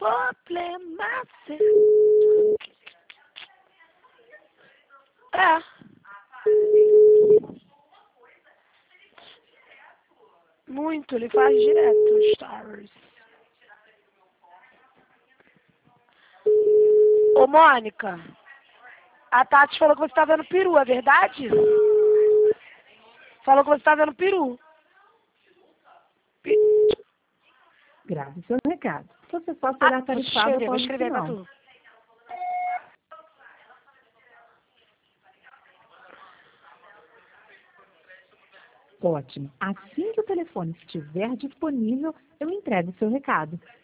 problema é. Muito, ele faz direto stories. Ô, Mônica, a Tati falou que você tá vendo peru, é verdade? Falou que você tá vendo peru. Grave seu recado. Você só será tarifado vou após o escrever pra sinal. tu. Ótimo. Assim que o telefone estiver disponível, eu entrego seu recado.